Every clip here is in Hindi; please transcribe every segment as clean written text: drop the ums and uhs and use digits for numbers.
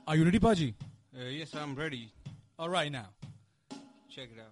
Are you ready, Paji? Yes, I'm ready. All right, now. Check it out.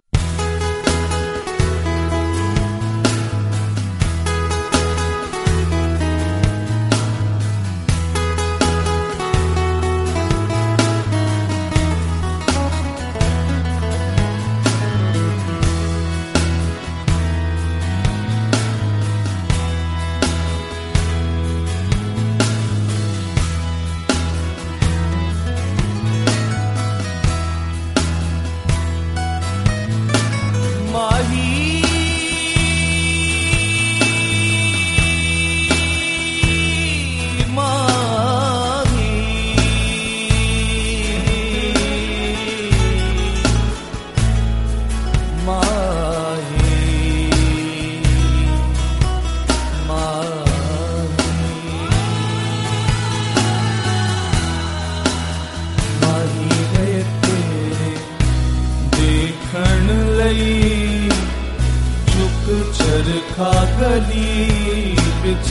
चरखा गली बिच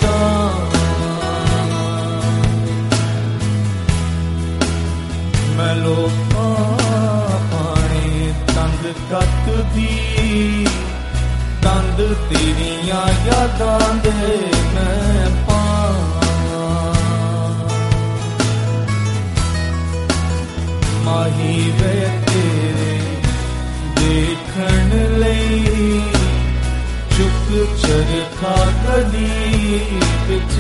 मैं लोकां पाने तंग कत दी तंद तेरियां यादां दे मैं माही वे तेरे देखण लई चुक चरखा गली बिच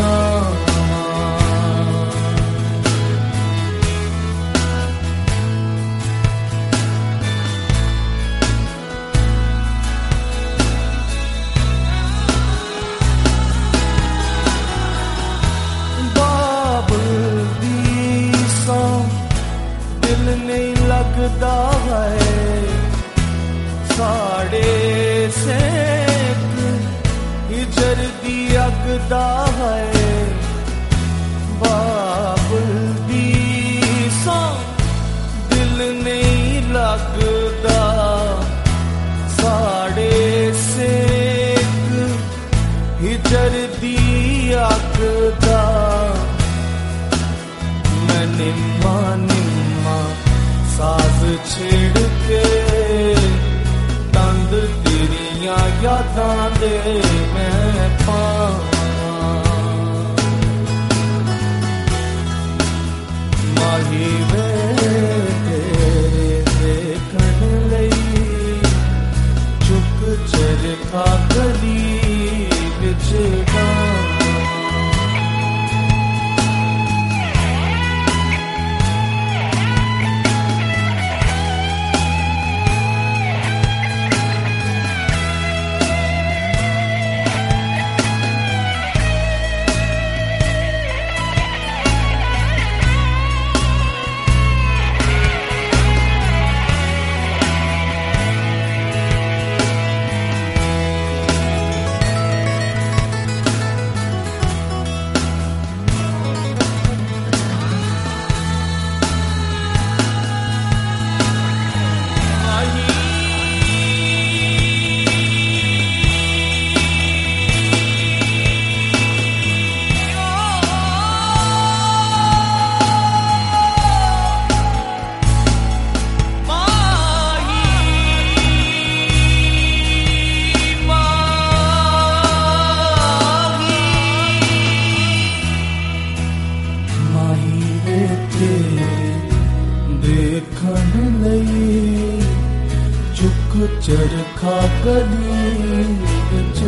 बाबुल दी सा दिल नहीं लगदा है साड़े से हिजर दी अगदा है बाबुल दी सा दिल नहीं लगदा साड़े से हिजर दी अगदा मैं निम्मा निम्मा साज छेड़ के तंद तेरियां यादां दे मैं माही वे तेरे देखण लई चुक चरखा गली बिच चरखा गली बिच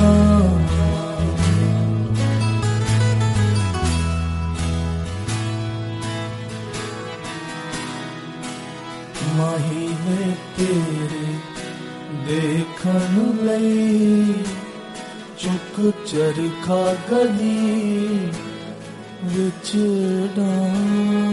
माही वे तेरे देखण लई चुक चरखा गली बिच